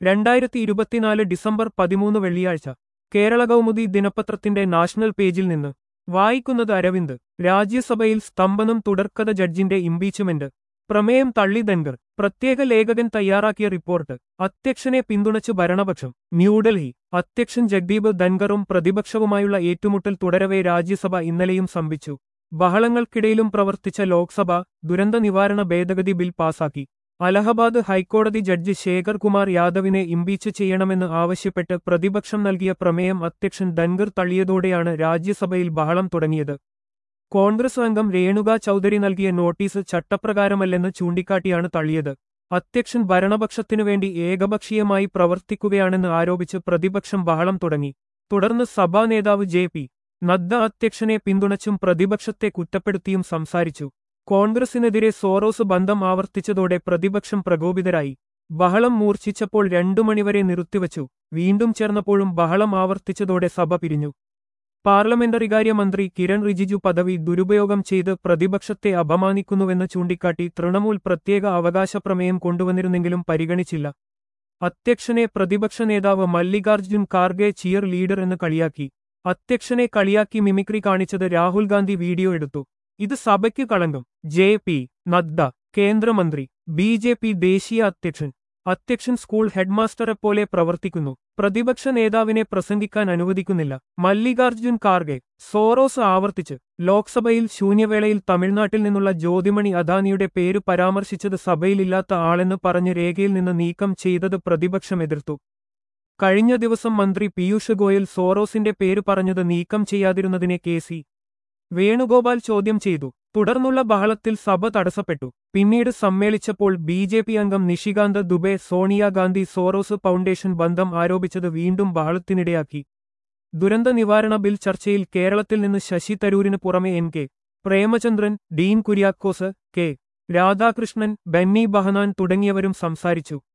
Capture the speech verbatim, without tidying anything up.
രണ്ടായിരത്തി ഇരുപത്തിനാല് ഡിസംബർ പതിമൂന്ന് വെള്ളിയാഴ്ച കേരള കൗമുദി ദിനപത്രത്തിന്റെ നാഷണൽ പേജിൽ നിന്ന് വായിക്കുന്നത് അരവിന്ദ്. രാജ്യസഭയിൽ സ്തംഭനം തുടർക്കഥ ജഡ്ജിന്റെ ഇംപീച്ച്മെന്റ്. പ്രമേയം തള്ളി ധൻഖർ. പ്രത്യേക ലേഖകൻ തയ്യാറാക്കിയ റിപ്പോർട്ട്. അധ്യക്ഷനെ പിന്തുണച്ച് ഭരണപക്ഷം. ന്യൂഡൽഹി. അധ്യക്ഷൻ ജഗ്ദീപ് ധൻഖറും പ്രതിപക്ഷവുമായുള്ള ഏറ്റുമുട്ടൽ തുടരവേ രാജ്യസഭ ഇന്നലെയും സ്തംഭിച്ചു. ബഹളങ്ങൾക്കിടയിലും പ്രവർത്തിച്ച ലോക്സഭ ദുരന്ത നിവാരണ ഭേദഗതി ബിൽ പാസാക്കി. അലഹബാദ് ഹൈക്കോടതി ജഡ്ജി ശേഖർ കുമാർ യാദവിനെ ഇംപീച്ച് ചെയ്യണമെന്ന് ആവശ്യപ്പെട്ട് പ്രതിപക്ഷം നൽകിയ പ്രമേയം അധ്യക്ഷൻ ധൻഖർ തള്ളിയതോടെയാണ് രാജ്യസഭയിൽ ബഹളം തുടങ്ങിയത്. കോൺഗ്രസ് അംഗം രേണുക ചൌധരി നൽകിയ നോട്ടീസ് ചട്ടപ്രകാരമല്ലെന്ന് ചൂണ്ടിക്കാട്ടിയാണ് തള്ളിയത്. അധ്യക്ഷൻ ഭരണപക്ഷത്തിനുവേണ്ടി ഏകപക്ഷീയമായി പ്രവർത്തിക്കുകയാണെന്ന് ആരോപിച്ച് പ്രതിപക്ഷം ബഹളം തുടങ്ങി. തുടർന്ന് സഭാ നേതാവ് ജെ പി നദ്ദ അധ്യക്ഷനെ പിന്തുണച്ചും പ്രതിപക്ഷത്തെ കുറ്റപ്പെടുത്തിയും സംസാരിച്ചു. കോൺഗ്രസിനെതിരെ സോറോസ് ബന്ധം ആവർത്തിച്ചതോടെ പ്രതിപക്ഷം പ്രകോപിതരായി. ബഹളം മൂർച്ഛിച്ചപ്പോൾ രണ്ടു മണിവരെ നിർത്തിവച്ചു. വീണ്ടും ചേർന്നപ്പോഴും ബഹളം ആവർത്തിച്ചതോടെ സഭ പിരിഞ്ഞു. പാർലമെന്ററികാര്യ മന്ത്രി കിരൺ റിജിജു പദവി ദുരുപയോഗം ചെയ്ത് പ്രതിപക്ഷത്തെ അപമാനിക്കുന്നുവെന്ന് ചൂണ്ടിക്കാട്ടി തൃണമൂൽ പ്രത്യേക അവകാശ പ്രമേയം കൊണ്ടുവന്നിരുന്നെങ്കിലും പരിഗണിച്ചില്ല. അധ്യക്ഷനെ പ്രതിപക്ഷ നേതാവ് മല്ലികാർജ്ജുൻ ഖാർഗെ ചിയർ ലീഡർ എന്ന് കളിയാക്കി. അധ്യക്ഷനെ കളിയാക്കി മിമിക്രി കാണിച്ചത് രാഹുൽ ഗാന്ധി വീഡിയോ എടുത്തു. ഇത് സഭയ്ക്ക് കളങ്കം. ജെ പി നദ്ദ കേന്ദ്രമന്ത്രി. ബി ജെ പി ദേശീയ അധ്യക്ഷൻ. അധ്യക്ഷൻ സ്കൂൾ ഹെഡ്മാസ്റ്ററെപ്പോലെ പ്രവർത്തിക്കുന്നു. പ്രതിപക്ഷ നേതാവിനെ പ്രസംഗിക്കാൻ അനുവദിക്കുന്നില്ല. മല്ലികാർജ്ജുൻ ഖാർഗെ. സോറോസ് ആവർത്തിച്ച്. ലോക്സഭയിൽ ശൂന്യവേളയിൽ തമിഴ്നാട്ടിൽ നിന്നുള്ള ജ്യോതിമണി അദാനിയുടെ പേര് പരാമർശിച്ചത് സഭയിലില്ലാത്ത ആളെന്ന് പറഞ്ഞ് രേഖയിൽ നിന്ന് നീക്കം ചെയ്തത് പ്രതിപക്ഷം എതിർത്തു. കഴിഞ്ഞ ദിവസം മന്ത്രി പീയൂഷ് ഗോയൽ സോറോസിന്റെ പേര് പറഞ്ഞത് നീക്കം ചെയ്യാതിരുന്നതിനെ കെ സി വേണുഗോപാൽ ചോദ്യം ചെയ്തു. തുടർന്നുള്ള ബഹളത്തിൽ സഭ തടസ്സപ്പെട്ടു. പിന്നീട് സമ്മേളിച്ചപ്പോൾ ബി ജെ പി അംഗം നിഷികാന്ത് ദുബെ സോണിയാഗാന്ധി സോറോസ് ഫൗണ്ടേഷൻ ബന്ധം ആരോപിച്ചത് വീണ്ടും ബഹളത്തിനിടയാക്കി. ദുരന്ത നിവാരണ ബിൽ ചർച്ചയിൽ കേരളത്തിൽ നിന്ന് ശശി തരൂരിന് പുറമെ N K Premachandran, Dean Kuriakose, K Radhakrishnan, Benny Behanan തുടങ്ങിയവരും സംസാരിച്ചു.